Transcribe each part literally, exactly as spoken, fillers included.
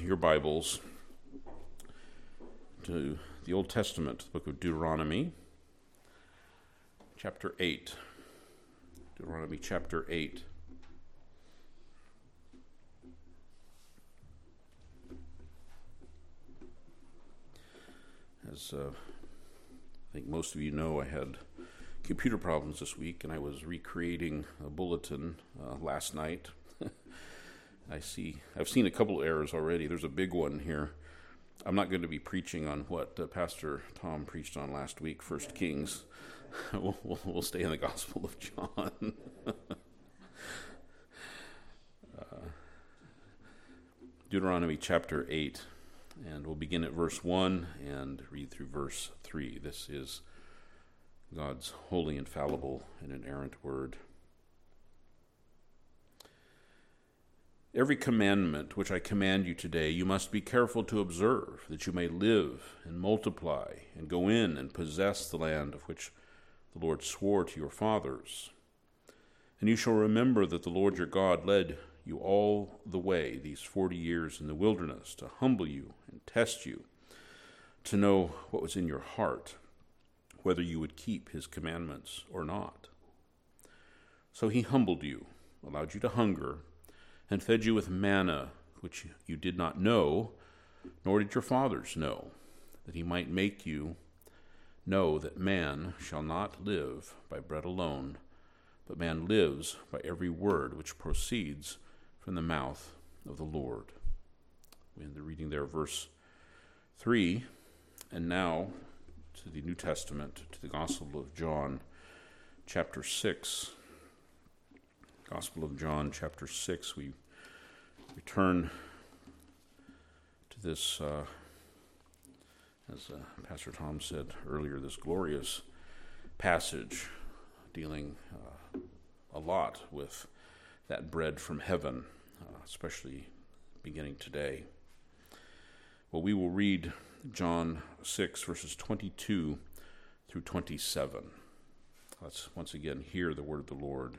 your Bibles to the Old Testament, the book of Deuteronomy, chapter eight. Deuteronomy chapter eight. As uh, I think most of you know, I had computer problems this week, and I was recreating a bulletin uh, last night. I see, I've seen a couple of errors already. There's a big one here. I'm not going to be preaching on what uh, Pastor Tom preached on last week, First Kings. we'll, we'll, we'll stay in the Gospel of John. uh, Deuteronomy chapter eight, and we'll begin at verse one and read through verse three. This is God's holy, infallible, and inerrant word. Every commandment which I command you today, you must be careful to observe, that you may live and multiply and go in and possess the land of which the Lord swore to your fathers. And you shall remember that the Lord your God led you all the way these forty years in the wilderness to humble you and test you, to know what was in your heart, whether you would keep his commandments or not. So he humbled you, allowed you to hunger, and fed you with manna, which you did not know, nor did your fathers know, that he might make you know that man shall not live by bread alone, but man lives by every word which proceeds from the mouth of the Lord. We end the reading there, verse three, and now to the New Testament, to the Gospel of John, chapter six. Gospel of John, chapter six, we return to this, uh, as uh, Pastor Tom said earlier, this glorious passage dealing uh, a lot with that bread from heaven, uh, especially beginning today. Well, we will read John six, verses twenty-two through twenty-seven. Let's once again hear the word of the Lord.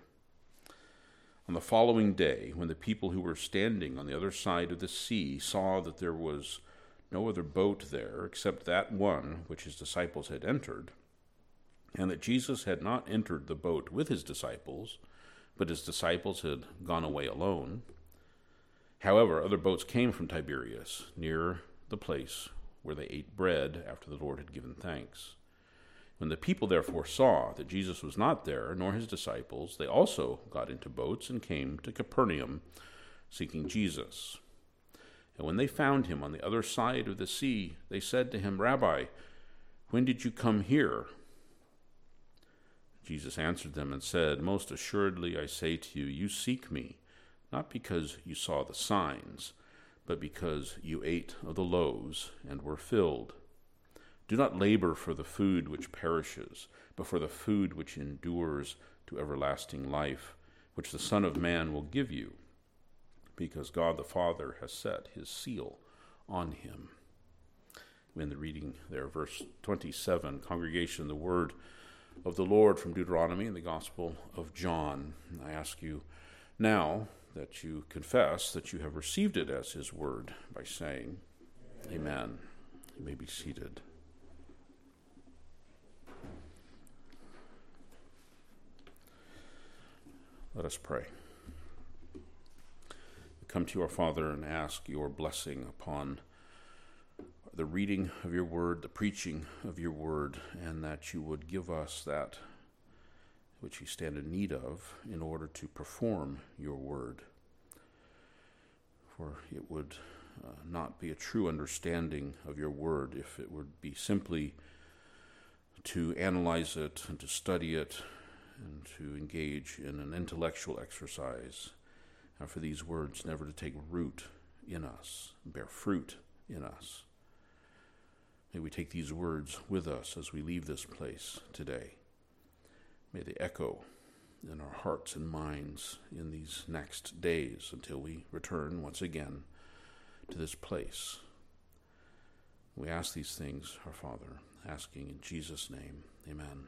On the following day, when the people who were standing on the other side of the sea saw that there was no other boat there except that one which his disciples had entered, and that Jesus had not entered the boat with his disciples, but his disciples had gone away alone. However, other boats came from Tiberias, near the place where they ate bread after the Lord had given thanks. When the people therefore saw that Jesus was not there, nor his disciples, they also got into boats and came to Capernaum, seeking Jesus. And when they found him on the other side of the sea, they said to him, Rabbi, when did you come here? Jesus answered them and said, Most assuredly I say to you, you seek me, not because you saw the signs, but because you ate of the loaves and were filled. Do not labor for the food which perishes, but for the food which endures to everlasting life, which the Son of Man will give you, because God the Father has set his seal on him. In the reading there, verse twenty-seven, congregation, the word of the Lord from Deuteronomy in the Gospel of John. I ask you now that you confess that you have received it as his word by saying, Amen. Amen. You may be seated. Let us pray. We come to our Father and ask your blessing upon the reading of your word, the preaching of your word, and that you would give us that which we stand in need of in order to perform your word. For it would uh, not be a true understanding of your word if it would be simply to analyze it and to study it and to engage in an intellectual exercise, and for these words never to take root in us, bear fruit in us. May we take these words with us as we leave this place today. May they echo in our hearts and minds in these next days until we return once again to this place. We ask these things, our Father, asking in Jesus' name, amen.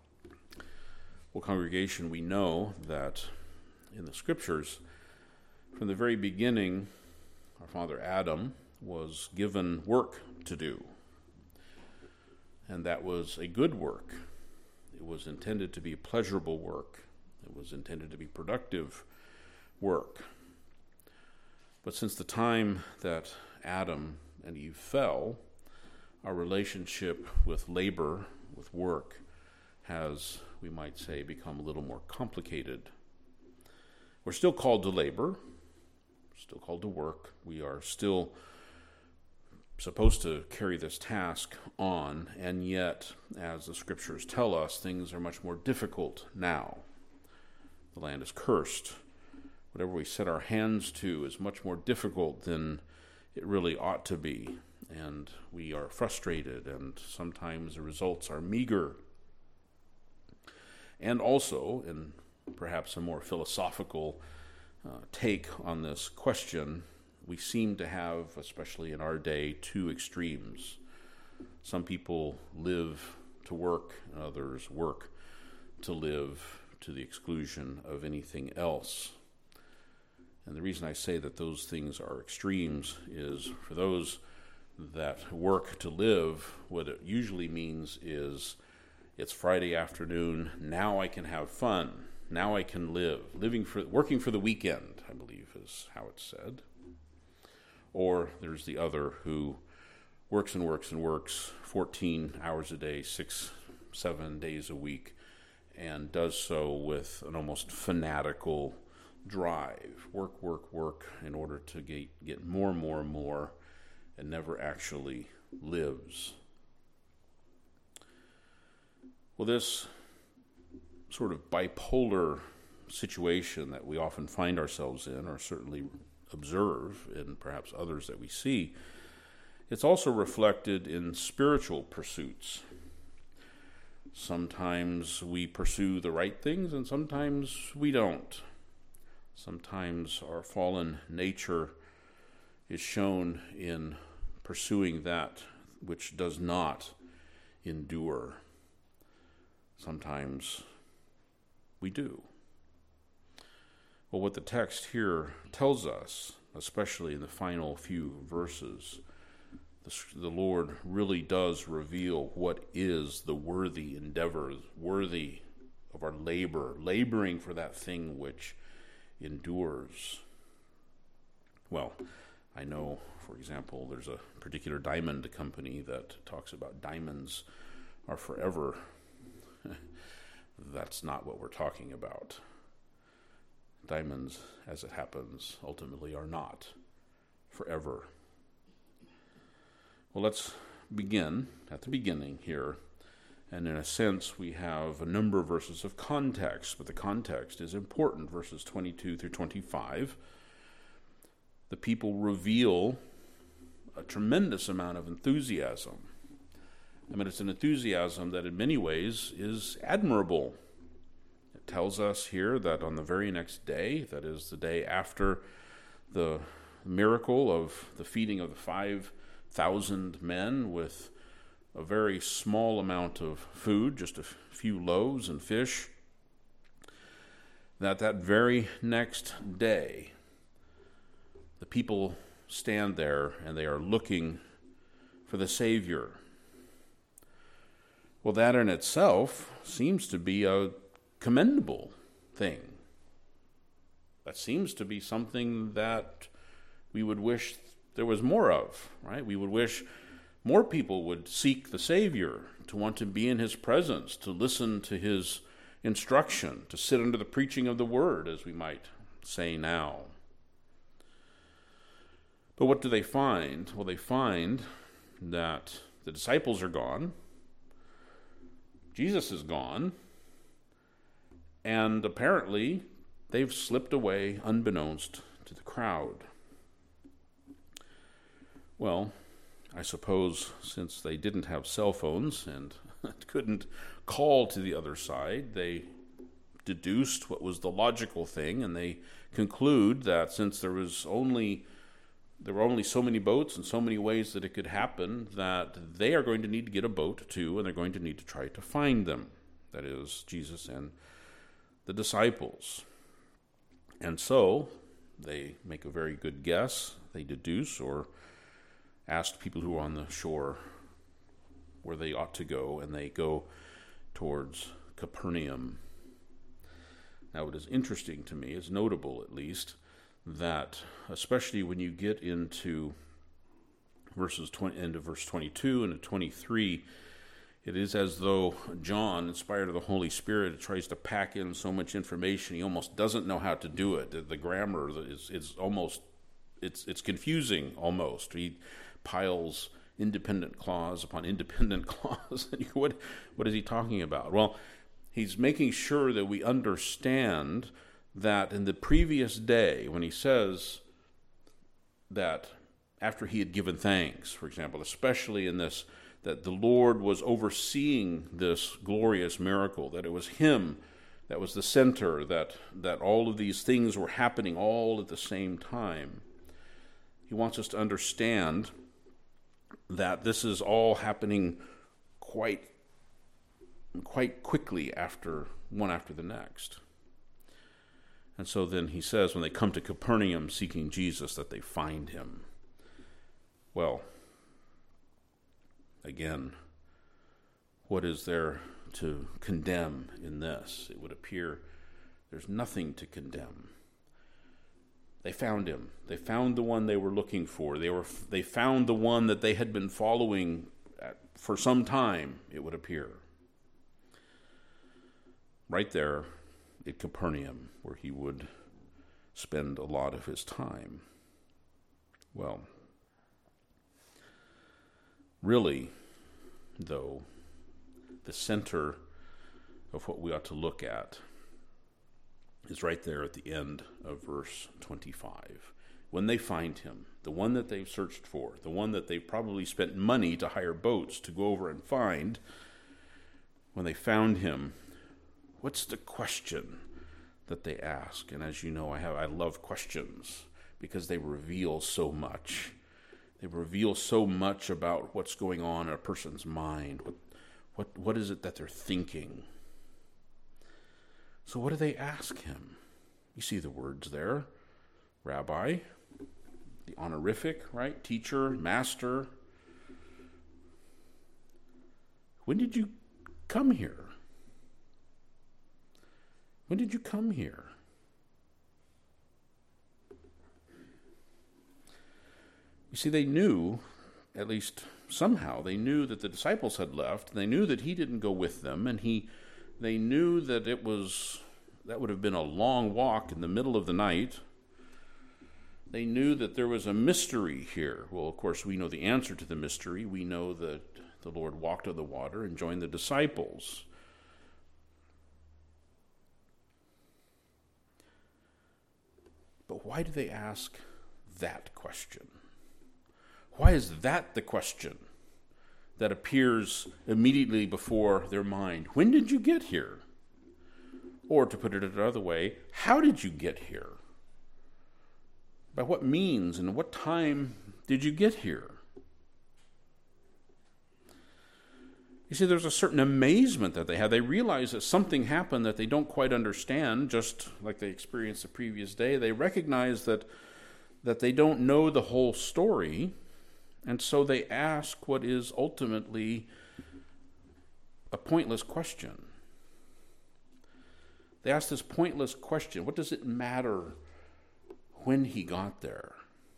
Well, congregation, we know that in the Scriptures From the very beginning, our father Adam was given work to do. And that was a good work. It was intended to be pleasurable work. It was intended to be productive work. But since the time that Adam and Eve fell, our relationship with labor, with work, has, we might say, become a little more complicated. We're still called to labor, still called to work. We are still supposed to carry this task on, and yet, as the scriptures tell us, things are much more difficult now. The land is cursed. Whatever we set our hands to is much more difficult than it really ought to be, and we are frustrated, and sometimes the results are meager. And also, in perhaps a more philosophical uh, take on this question, we seem to have, especially in our day, two extremes. Some people live to work, and others work to live, to the exclusion of anything else. And the reason I say that those things are extremes is for those that work to live, what it usually means is it's Friday afternoon, now I can have fun, now I can live. Living for, working for the weekend, I believe is how it's said. Or there's the other who works and works and works fourteen hours a day, six, seven days a week, and does so with an almost fanatical drive. Work, work, work in order to get, get more, more, more, and never actually lives. Well, this sort of bipolar situation that we often find ourselves in, or certainly observe in perhaps others that we see, it's also reflected in spiritual pursuits. Sometimes we pursue the right things and sometimes we don't. Sometimes our fallen nature is shown in pursuing that which does not endure. Sometimes we do. Well, what the text here tells us, especially in the final few verses, the, the Lord really does reveal what is the worthy endeavor, worthy of our labor, laboring for that thing which endures. Well, I know, for example, there's a particular diamond company that talks about diamonds are forever. That's not what we're talking about. Diamonds, as it happens, ultimately are not forever. Well, let's begin at the beginning here. And in a sense, we have a number of verses of context, but the context is important. Verses twenty-two through twenty-five. The people reveal a tremendous amount of enthusiasm. I mean, it's an enthusiasm that in many ways is admirable. It tells us here that on the very next day, that is the day after the miracle of the feeding of the five thousand men with a very small amount of food, just a few loaves and fish, that that very next day, the people stand there and they are looking for the Savior. Well, that in itself seems to be a commendable thing. That seems to be something that we would wish there was more of, right? We would wish more people would seek the Savior, to want to be in his presence, to listen to his instruction, to sit under the preaching of the word, as we might say now. But what do they find? Well, they find that the disciples are gone, Jesus is gone, and apparently they've slipped away unbeknownst to the crowd. Well, I suppose since they didn't have cell phones and couldn't call to the other side, they deduced what was the logical thing, and they conclude that since there was only there were only so many boats and so many ways that it could happen, that they are going to need to get a boat too, and they're going to need to try to find them. That is, Jesus and the disciples. And so They make a very good guess. They deduce or ask people who are on the shore where they ought to go, and they go towards Capernaum. Now, it is interesting to me, it's notable at least, that especially when you get into verses twenty, into verse twenty-two and twenty-three, it is as though John, inspired of the Holy Spirit, tries to pack in so much information he almost doesn't know how to do it. The, the grammar is, is almost it's it's confusing almost. He piles independent clause upon independent clause. what what is he talking about? Well, he's making sure that we understand that in the previous day, when he says that after he had given thanks, for example, especially in this, that the Lord was overseeing this glorious miracle, that it was him that was the center, that, that all of these things were happening all at the same time. He wants us to understand that this is all happening quite, quite quickly after one after the next. And so then he says when they come to Capernaum seeking Jesus that they find him. Well, again, what is there to condemn in this? It would appear there's nothing to condemn. They found him. They found the one they were looking for. They were. They found the one that they had been following at, for some time, it would appear. Right there at Capernaum, where he would spend a lot of his time. Well, really, though, the center of what we ought to look at is right there at the end of verse twenty-five. When they find him, the one that they've searched for, the one that they've probably spent money to hire boats to go over and find, when they found him, what's the question that they ask? And as you know, I have I love questions because they reveal so much. They reveal so much about what's going on in a person's mind. What what what is it that they're thinking? So what do they ask him? You see the words there. Rabbi, the honorific, right? Teacher, master. When did you come here? When did you come here? You see, they knew, at least somehow, they knew that the disciples had left. They knew that he didn't go with them, and he, they knew that it was, that would have been a long walk in the middle of the night. They knew that there was a mystery here. Well, of course, we know the answer to the mystery. We know that the Lord walked on the water and joined the disciples. But why do they ask that question? Why is that the question that appears immediately before their mind? When did you get here? Or to put it another way, how did you get here? By what means and what time did you get here? You see, there's a certain amazement that they have. They realize that something happened that they don't quite understand, just like they experienced the previous day. They recognize that, that they don't know the whole story, and so they ask what is ultimately a pointless question. They ask this pointless question: what does it matter when he got there?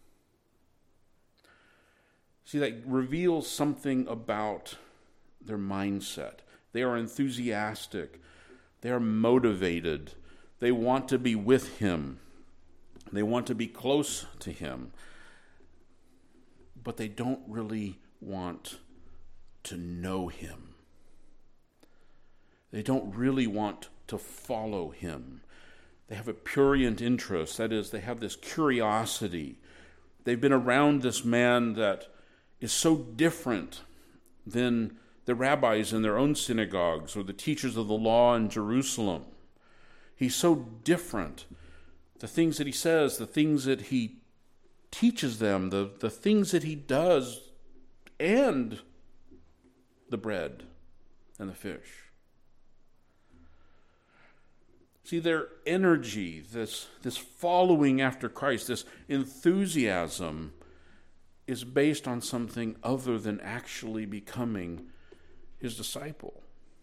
See, that reveals something about their mindset. They are enthusiastic. They are motivated. They want to be with him. They want to be close to him. But they don't really want to know him. They don't really want to follow him. They have a prurient interest. That is, they have this curiosity. They've been around this man that is so different than the rabbis in their own synagogues or the teachers of the law in Jerusalem. He's so different. The things that he says, the things that he teaches them, the, the things that he does, and the bread and the fish. See, their energy, this, this following after Christ, this enthusiasm is based on something other than actually becoming his disciple.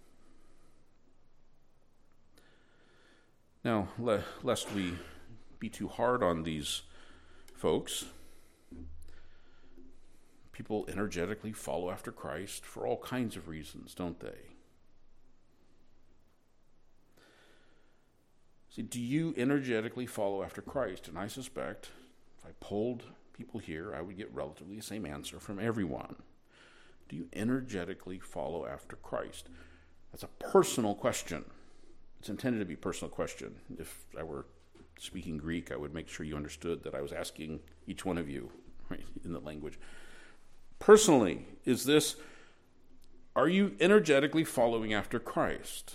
Now, le- lest we be too hard on these folks, people energetically follow after Christ for all kinds of reasons, don't they? See, do you energetically follow after Christ? And I suspect if I polled people here, I would get relatively the same answer from everyone. Do you energetically follow after Christ? That's a personal question. It's intended to be a personal question. If I were speaking Greek, I would make sure you understood that I was asking each one of you, right, in the language. Personally, is this, are you energetically following after Christ?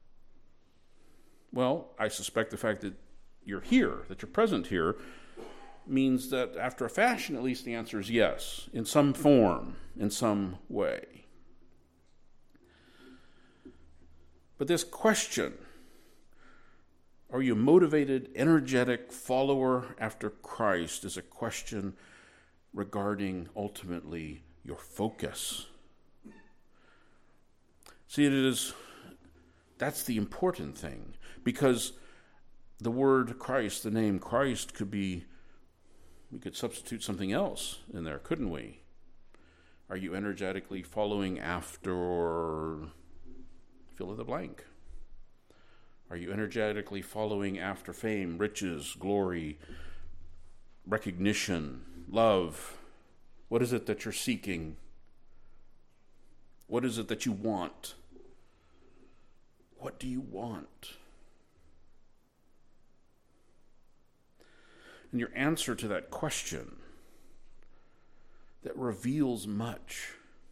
Well, I suspect the fact that you're here, that you're present here, means that after a fashion, at least the answer is yes, in some form, in some way. But this question, are you a motivated, energetic follower after Christ, is a question regarding ultimately your focus. See, it is, that's the important thing, because the word Christ, the name Christ, could be, we could substitute something else in there, couldn't we? Are you energetically following after fill in the blank? Are you energetically following after fame, riches, glory, recognition, love? What is it that you're seeking? What is it that you want? What do you want? And your answer to that question that reveals much.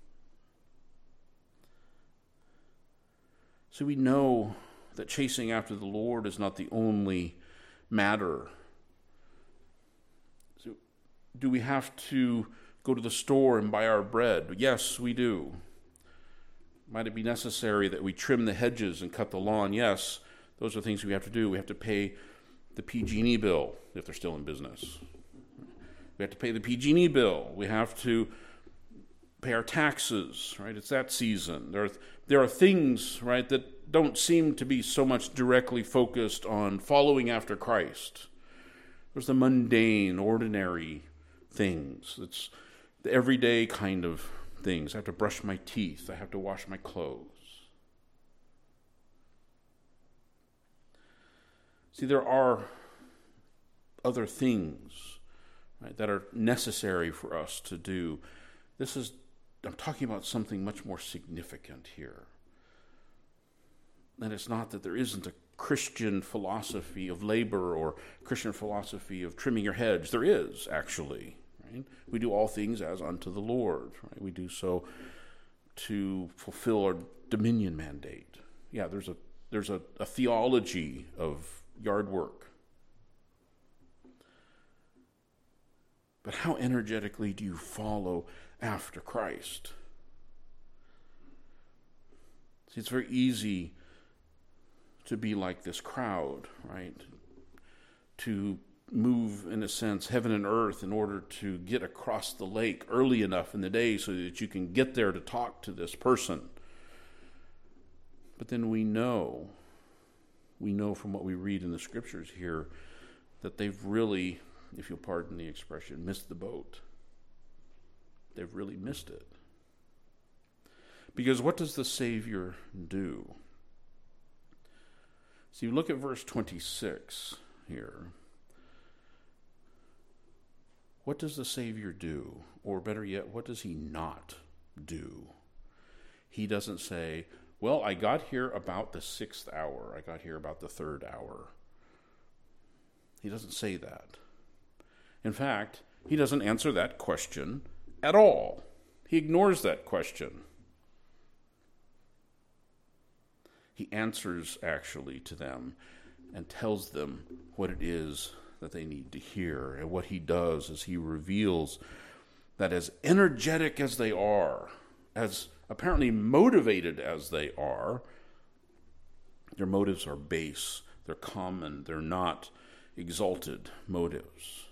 So we know that chasing after the Lord is not the only matter. So do we have to go to the store and buy our bread? Yes, we do. Might it be necessary that we trim the hedges and cut the lawn? Yes, those are things we have to do. We have to pay the P G and E bill if they're still in business. We have to pay the P G and E bill. We have to pay our taxes, right? It's that season. There are, there are things, right, that don't seem to be so much directly focused on following after Christ. There's the mundane, ordinary things. It's the everyday kind of things. I have to brush my teeth. I have to wash my clothes. See, there are other things, right, that are necessary for us to do. This is, I'm talking about something much more significant here. And it's not that there isn't a Christian philosophy of labor or Christian philosophy of trimming your hedge. There is, actually. Right? We do all things as unto the Lord. Right? We do so to fulfill our dominion mandate. Yeah, there's a there's a, a theology of yard work. But how energetically do you follow after Christ? See, it's very easy to be like this crowd, right? To move, in a sense, heaven and earth in order to get across the lake early enough in the day so that you can get there to talk to this person. But then we know, we know from what we read in the scriptures here, that they've really, if you'll pardon the expression, missed the boat. They've really missed it. Because what does the Savior do? So you look at verse twenty-six here. What does the Savior do? Or better yet, what does he not do? He doesn't say, well, I got here about the sixth hour. I got here about the third hour. He doesn't say that. In fact, he doesn't answer that question at all. He ignores that question. He answers actually to them and tells them what it is that they need to hear. And what he does is he reveals that as energetic as they are, as apparently motivated as they are, their motives are base. They're They're common. They're not exalted motives.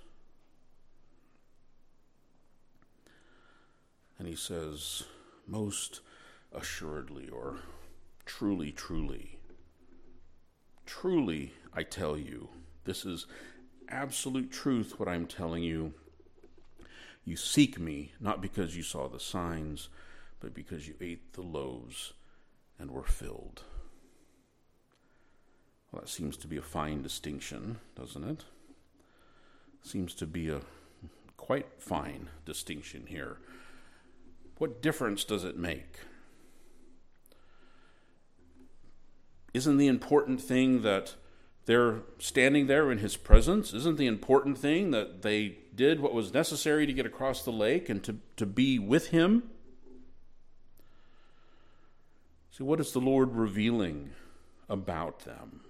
And he says, most assuredly, or truly, truly, truly, I tell you, this is absolute truth what I'm telling you. You seek me, not because you saw the signs, but because you ate the loaves and were filled. Well, that seems to be a fine distinction, doesn't it? Seems to be a quite fine distinction here. What difference does it make? Isn't the important thing that they're standing there in his presence? Isn't the important thing that they did what was necessary to get across the lake and to, to be with him? See, what is the Lord revealing about them?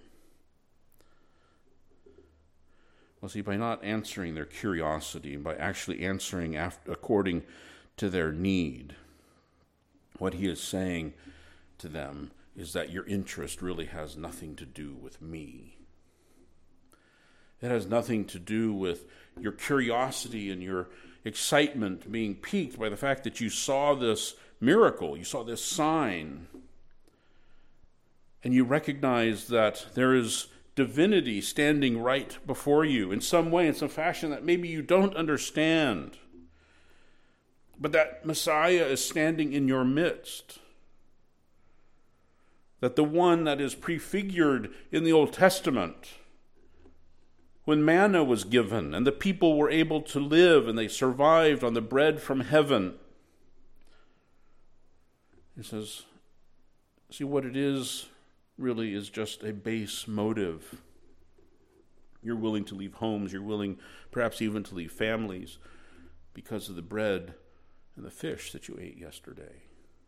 Well, see, by not answering their curiosity, by actually answering after, according to their need, what he is saying to them is that your interest really has nothing to do with me. It has nothing to do with your curiosity and your excitement being piqued by the fact that you saw this miracle, you saw this sign, and you recognize that there is divinity standing right before you in some way, in some fashion that maybe you don't understand. But that Messiah is standing in your midst. That the one that is prefigured in the Old Testament, when manna was given and the people were able to live and they survived on the bread from heaven. He says, see, what it is really is just a base motive. You're willing to leave homes, you're willing perhaps even to leave families because of the bread and the fish that you ate yesterday.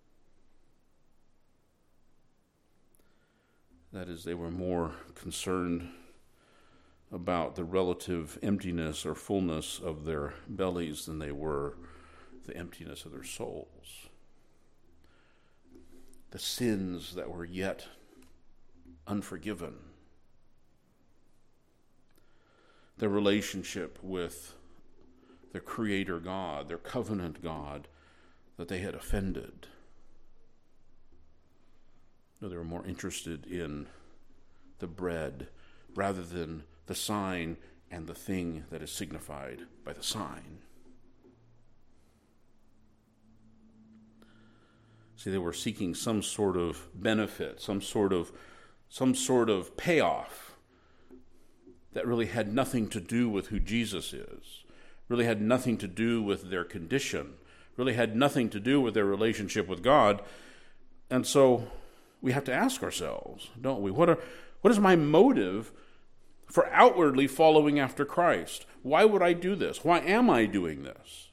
That is, they were more concerned about the relative emptiness or fullness of their bellies than they were the emptiness of their souls. The sins that were yet unforgiven. Their relationship with their Creator God, their covenant God, that they had offended. No, they were more interested in the bread rather than the sign and the thing that is signified by the sign. See, they were seeking some sort of benefit, some sort of some sort of payoff that really had nothing to do with who Jesus is, really had nothing to do with their condition, really had nothing to do with their relationship with God. And so we have to ask ourselves, don't we? What are what is my motive for outwardly following after Christ? Why would I do this? Why am I doing this?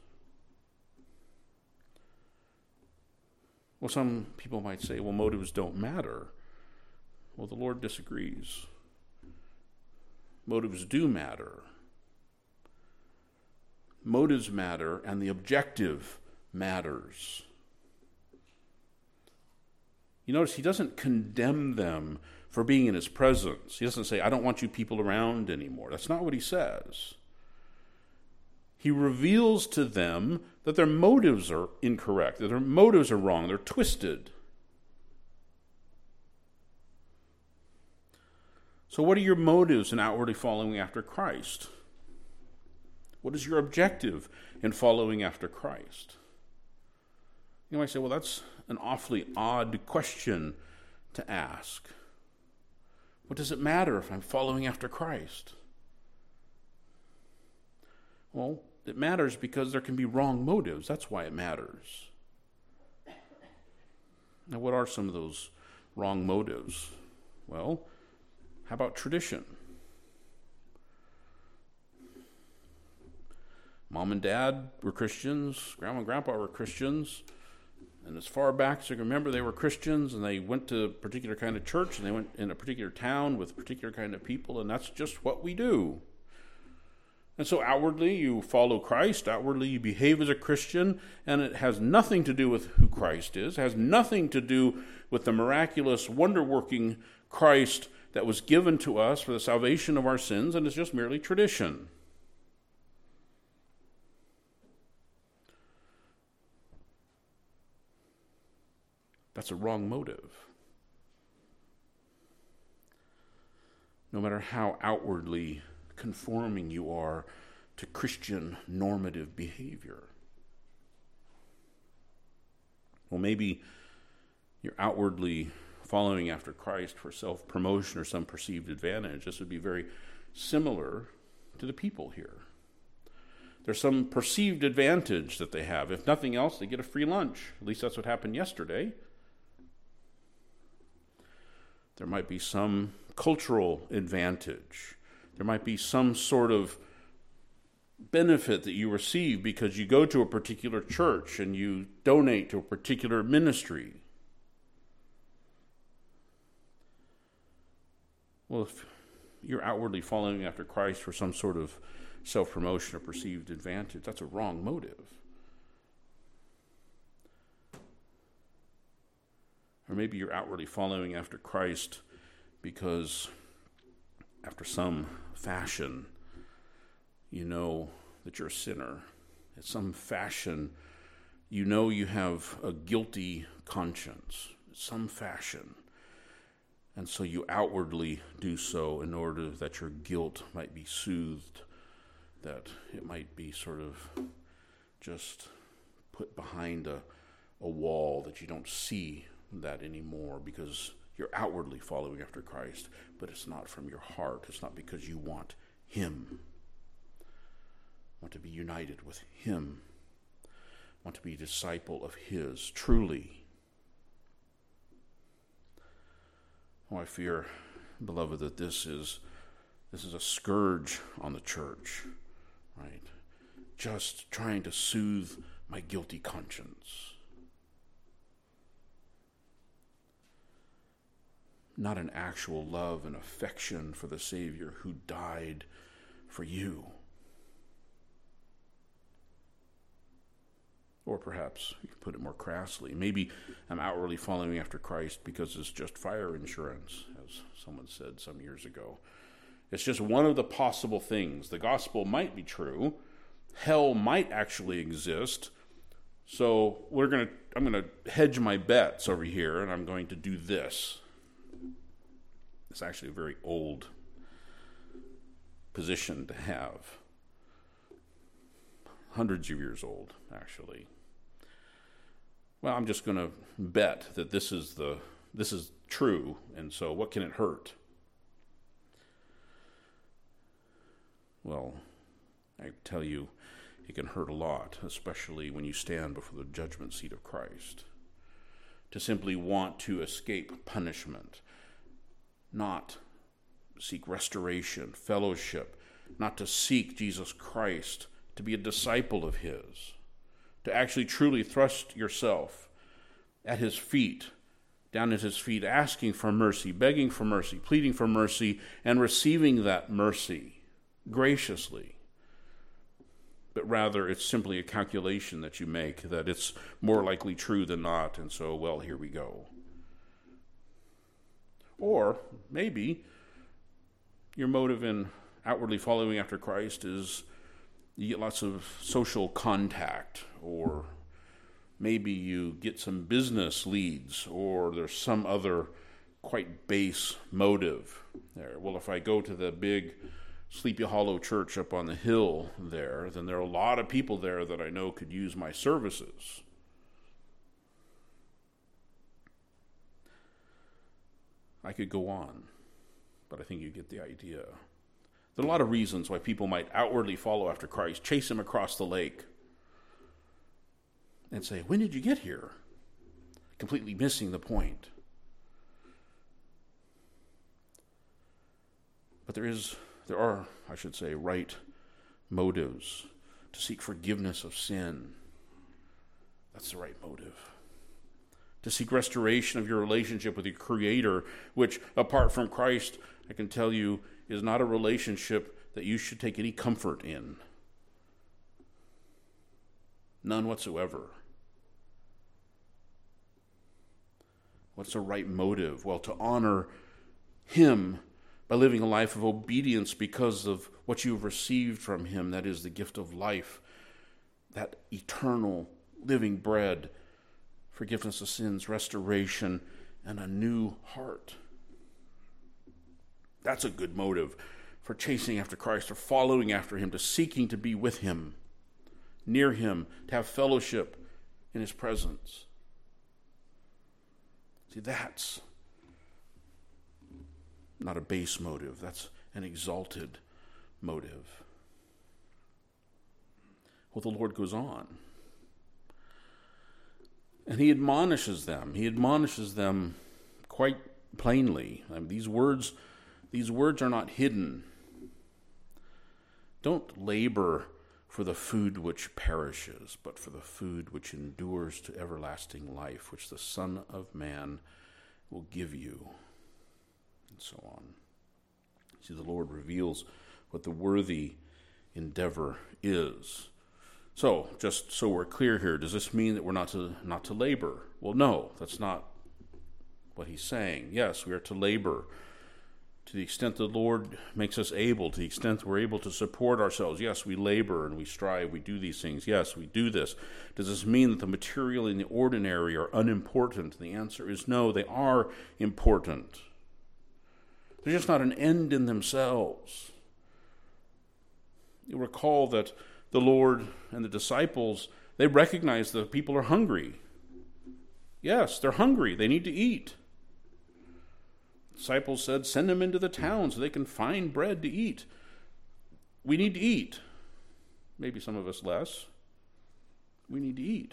Well, some people might say, well, motives don't matter. Well, the Lord disagrees. Motives do matter. Motives matter, and the objective matters. You notice he doesn't condemn them for being in his presence. He doesn't say, I don't want you people around anymore. That's not what he says. He reveals to them that their motives are incorrect, that their motives are wrong, they're twisted. So what are your motives in outwardly following after Christ? What is your objective in following after Christ? You might say, well, that's an awfully odd question to ask. What does it matter if I'm following after Christ? Well, it matters because there can be wrong motives. That's why it matters. Now, what are some of those wrong motives? Well, how about tradition? Mom and Dad were Christians. Grandma and Grandpa were Christians. And as far back as I can remember, they were Christians, and they went to a particular kind of church, and they went in a particular town with a particular kind of people, and that's just what we do. And so outwardly you follow Christ, outwardly you behave as a Christian, and it has nothing to do with who Christ is, it has nothing to do with the miraculous, wonder-working Christ that was given to us for the salvation of our sins and is just merely tradition. That's a wrong motive. No matter how outwardly conforming you are to Christian normative behavior. Well, maybe you're outwardly following after Christ for self-promotion or some perceived advantage. This would be very similar to the people here. There's some perceived advantage that they have. If nothing else, they get a free lunch. At least that's what happened yesterday. There might be some cultural advantage. There might be some sort of benefit that you receive because you go to a particular church and you donate to a particular ministry. Well, if you're outwardly following after Christ for some sort of self-promotion or perceived advantage, that's a wrong motive. Or maybe you're outwardly following after Christ because after some fashion, you know that you're a sinner. In some fashion, you know you have a guilty conscience. In some fashion. And so you outwardly do so in order that your guilt might be soothed, that it might be sort of just put behind a, a wall that you don't see that anymore because you're outwardly following after Christ, but it's not from your heart. It's not because you want Him. Want to be united with Him. Want to be a disciple of His, truly. Oh, I fear, beloved, that this is this is a scourge on the church, right? Just trying to soothe my guilty conscience. Not an actual love and affection for the Savior who died for you. Or perhaps, you could put it more crassly, maybe I'm outwardly following after Christ because it's just fire insurance, as someone said some years ago. It's just one of the possible things. The gospel might be true. Hell might actually exist. So we're going to, I'm going to hedge my bets over here, and I'm going to do this. It's actually a very old position to have. Hundreds of years old, actually. Well, I'm just going to bet that this is the this is true, and so what can it hurt? Well, I tell you, it can hurt a lot, especially when you stand before the judgment seat of Christ. To simply want to escape punishment, not seek restoration, fellowship, not to seek Jesus Christ, to be a disciple of His, to actually truly thrust yourself at His feet, down at His feet, asking for mercy, begging for mercy, pleading for mercy, and receiving that mercy graciously. But rather, it's simply a calculation that you make, that it's more likely true than not, and so, well, here we go. Or maybe your motive in outwardly following after Christ is you get lots of social contact, or maybe you get some business leads, or there's some other quite base motive there. Well, if I go to the big Sleepy Hollow church up on the hill there, then there are a lot of people there that I know could use my services. I could go on, but I think you get the idea. There are a lot of reasons why people might outwardly follow after Christ, chase Him across the lake, and say, when did you get here? Completely missing the point. But there is, there are, I should say, right motives to seek forgiveness of sin. That's the right motive. To seek restoration of your relationship with your Creator, which, apart from Christ, I can tell you, is not a relationship that you should take any comfort in. None whatsoever. What's the right motive? Well, to honor him by living a life of obedience because of what you've received from him, that is the gift of life, that eternal living bread, forgiveness of sins, restoration, and a new heart. That's a good motive for chasing after Christ, or following after him, to seeking to be with him, near him, to have fellowship in his presence. See, that's not a base motive. That's an exalted motive. Well, the Lord goes on. And he admonishes them. He admonishes them quite plainly. I mean, these words, these words are not hidden. Don't labor for the food which perishes, but for the food which endures to everlasting life, which the Son of Man will give you. And so on. See, the Lord reveals what the worthy endeavor is. So, just so we're clear here, does this mean that we're not to not to labor? Well, no, that's not what he's saying. Yes, we are to labor to the extent the Lord makes us able, to the extent we're able to support ourselves. Yes, we labor and we strive, we do these things. Yes, we do this. Does this mean that the material and the ordinary are unimportant? The answer is no, they are important. They're just not an end in themselves. You recall that the Lord and the disciples, they recognize that people are hungry. Yes, they're hungry. They need to eat. The disciples said, send them into the town so they can find bread to eat. We need to eat. Maybe some of us less. We need to eat.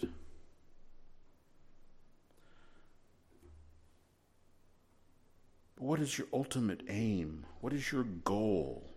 But what is your ultimate aim? What is your goal?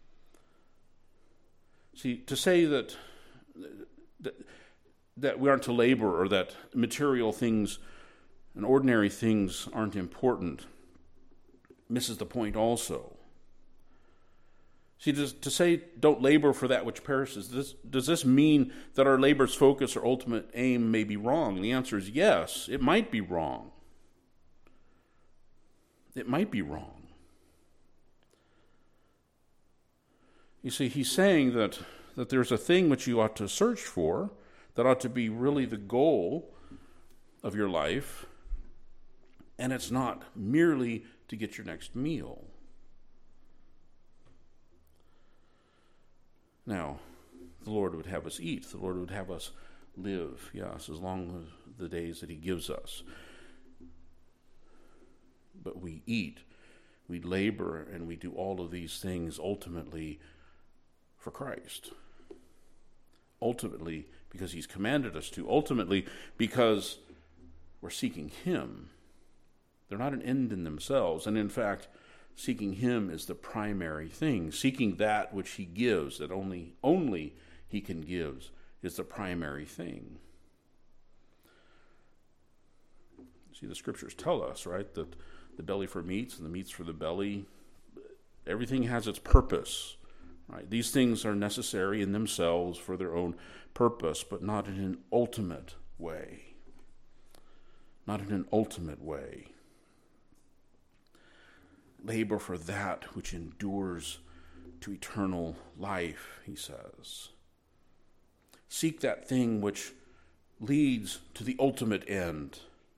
See, to say that, that that we aren't to labor, or that material things and ordinary things aren't important, misses the point also. See, does, to say don't labor for that which perishes, this, does this mean that our labor's focus or ultimate aim may be wrong? And the answer is yes, it might be wrong. It might be wrong. You see, he's saying that, that there's a thing which you ought to search for, that ought to be really the goal of your life, and it's not merely to get your next meal. Now, the Lord would have us eat. The Lord would have us live, yes, as long as the days that he gives us. But we eat, we labor, and we do all of these things ultimately for Christ. Ultimately, because he's commanded us to. Ultimately, because we're seeking him. They're not an end in themselves. And in fact, seeking him is the primary thing. Seeking that which he gives, that only, only he can give, is the primary thing. See, the scriptures tell us, right, that the belly for meats and the meats for the belly, everything has its purpose. Right? These things are necessary in themselves for their own purpose, but not in an ultimate way. Not in an ultimate way. Labor for that which endures to eternal life, he says. Seek that thing which leads to the ultimate end.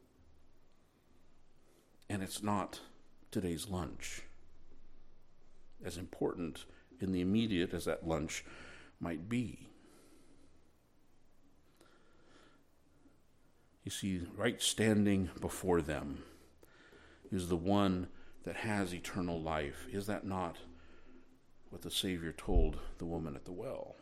And it's not today's lunch. As important in the immediate as that lunch might be. You see, right standing before them is the one that has eternal life. Is that not what the Savior told the woman at the well?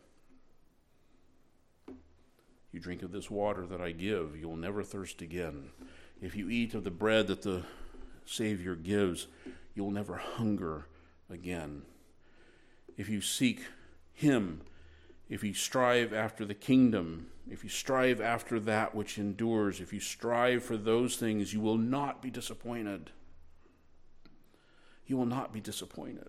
You drink of this water that I give, you'll never thirst again. If you eat of the bread that the Savior gives, you'll never hunger again. If you seek him, if you strive after the kingdom, if you strive after that which endures, if you strive for those things, you will not be disappointed. You will not be disappointed.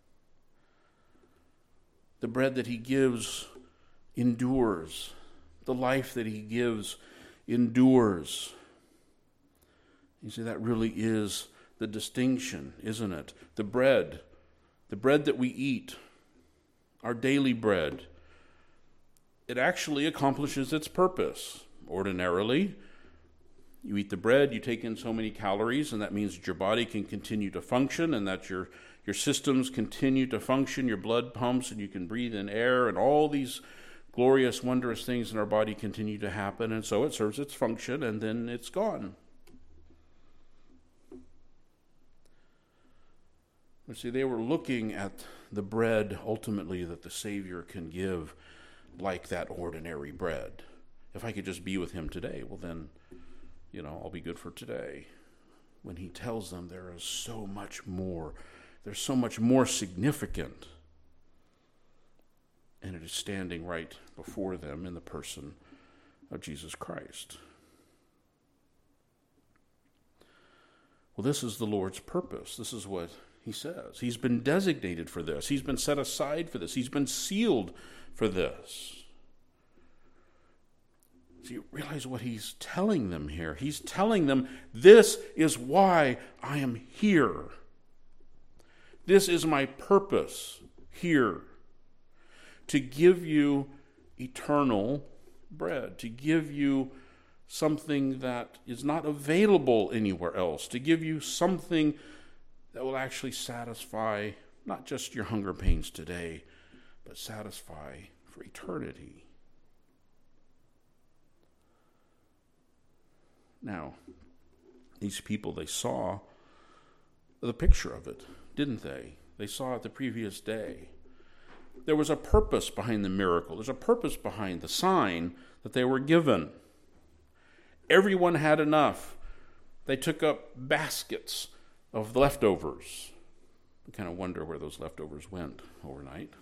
The bread that he gives endures. The life that he gives endures. You see, that really is the distinction, isn't it? The bread, the bread that we eat, our daily bread, it actually accomplishes its purpose. Ordinarily, you eat the bread, you take in so many calories, and that means that your body can continue to function and that your, your systems continue to function, your blood pumps, and you can breathe in air, and all these glorious, wondrous things in our body continue to happen, and so it serves its function, and then it's gone. You see, they were looking at the bread, ultimately, that the Savior can give, like that ordinary bread. If I could just be with him today, well then, you know, I'll be good for today. When he tells them there is so much more, there's so much more significant, and it is standing right before them in the person of Jesus Christ. Well, this is the Lord's purpose. This is what he says. He's been designated for this. He's been set aside for this. He's been sealed for this. So you realize what he's telling them here. He's telling them, this is why I am here. This is my purpose here. To give you eternal bread. To give you something that is not available anywhere else. To give you something that will actually satisfy not just your hunger pains today, but satisfy for eternity. Now, these people, they saw the picture of it, didn't they? They saw it the previous day. There was a purpose behind the miracle. There's a purpose behind the sign that they were given. Everyone had enough. They took up baskets of leftovers. I kind of wonder where those leftovers went overnight.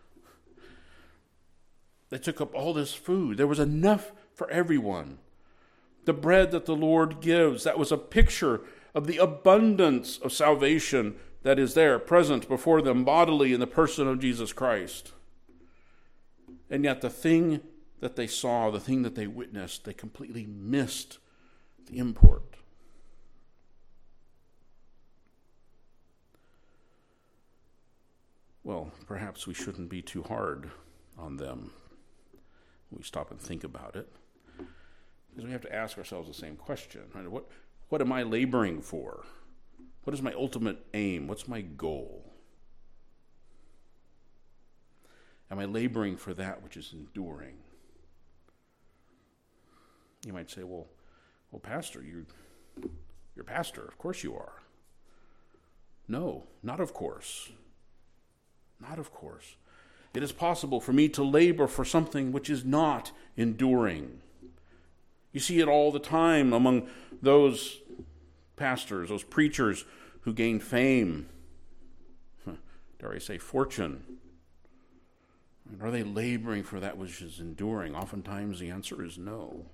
They took up all this food. There was enough for everyone. The bread that the Lord gives, that was a picture of the abundance of salvation that is there, present before them bodily in the person of Jesus Christ. And yet the thing that they saw, the thing that they witnessed, they completely missed the import. Well, perhaps we shouldn't be too hard on them when we stop and think about it. Because we have to ask ourselves the same question. Right? What, what am I laboring for? What is my ultimate aim? What's my goal? Am I laboring for that which is enduring? You might say, well, well, Pastor, you, you're pastor. Of course you are. No, not of course. Not of course. It is possible for me to labor for something which is not enduring. You see it all the time among those pastors, those preachers who gain fame. Dare I say fortune? Are they laboring for that which is enduring? Oftentimes the answer is no.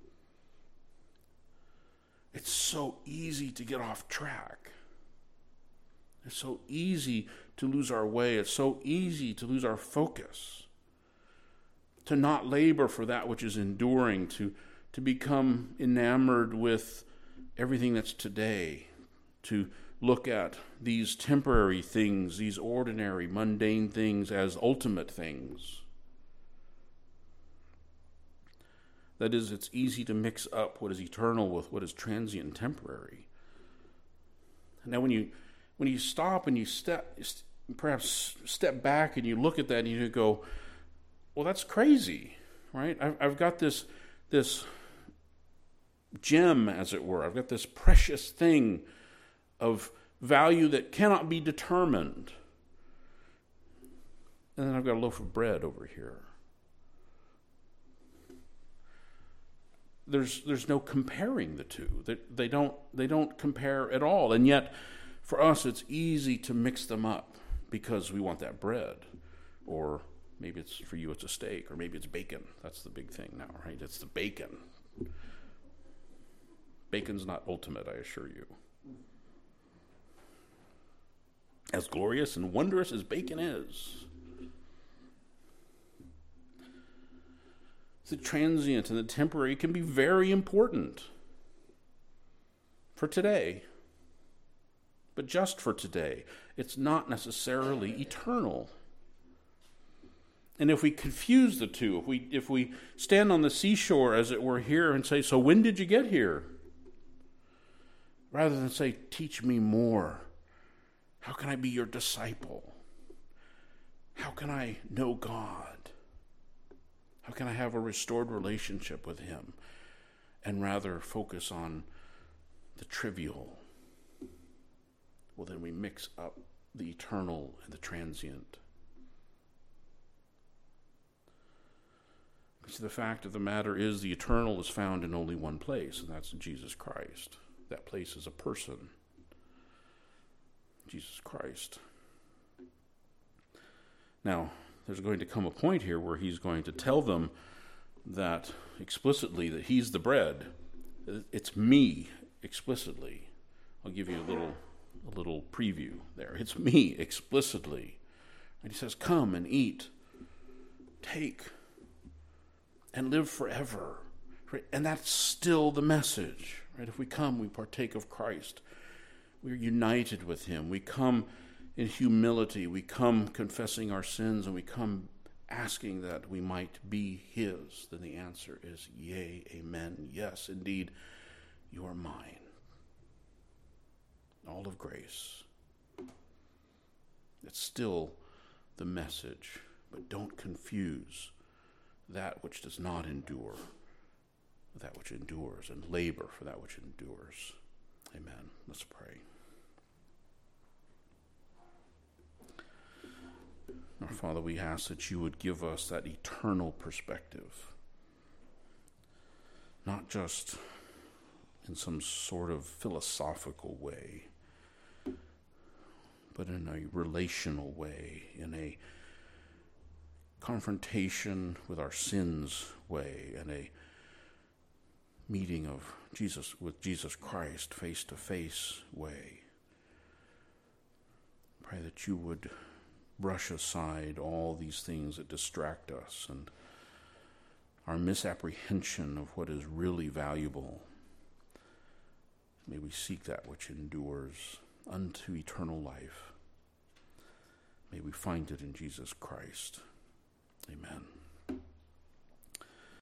It's so easy to get off track. It's so easy to lose our way. It's so easy to lose our focus. To not labor for that which is enduring, to to become enamored with everything that's today, to look at these temporary things, these ordinary, mundane things as ultimate things. That is, it's easy to mix up what is eternal with what is transient and temporary. Now, when you when you stop and you step, perhaps step back and you look at that and you go, well, that's crazy, right? I've, I've got this this gem, as it were. I've got this precious thing of value that cannot be determined. And then I've got a loaf of bread over here. There's there's no comparing the two. They, they don't they don't compare at all. And yet, for us, it's easy to mix them up because we want that bread. Or maybe it's for you, it's a steak, or maybe it's bacon. That's the big thing now, right? It's the bacon. Bacon's not ultimate, I assure you. As glorious and wondrous as bacon is, the transient and the temporary can be very important for today. but just for today. It's not necessarily eternal. And if we confuse the two, if we if we stand on the seashore, as it were, here and say, so when did you get here? Rather than say, teach me more. How can I be your disciple? How can I know God? How can I have a restored relationship with him? And rather focus on the trivial. Well, then we mix up the eternal and the transient. See, the fact of the matter is the eternal is found in only one place, and that's in Jesus Christ. That place is a person, Jesus Christ. Now, there's going to come a point here where he's going to tell them that explicitly that he's the bread. It's me explicitly. I'll give you a little a little preview there. It's me explicitly. And he says, come and eat, take, and live forever. Right? And that's still the message. Right? If we come, we partake of Christ. We're united with him. We come in humility. We come confessing our sins, and we come asking that we might be his. Then the answer is yea, amen. Yes, indeed, you are mine. All of grace. It's still the message, but don't confuse that which does not endure with that which endures, and labor for that which endures. Amen. Let's pray. Our Father, we ask that you would give us that eternal perspective, not just in some sort of philosophical way, but in a relational way, in a confrontation with our sins way, and a meeting of Jesus with Jesus Christ face to face way. Pray that you would brush aside all these things that distract us and our misapprehension of what is really valuable. May we seek that which endures unto eternal life. May we find it in Jesus Christ. Amen.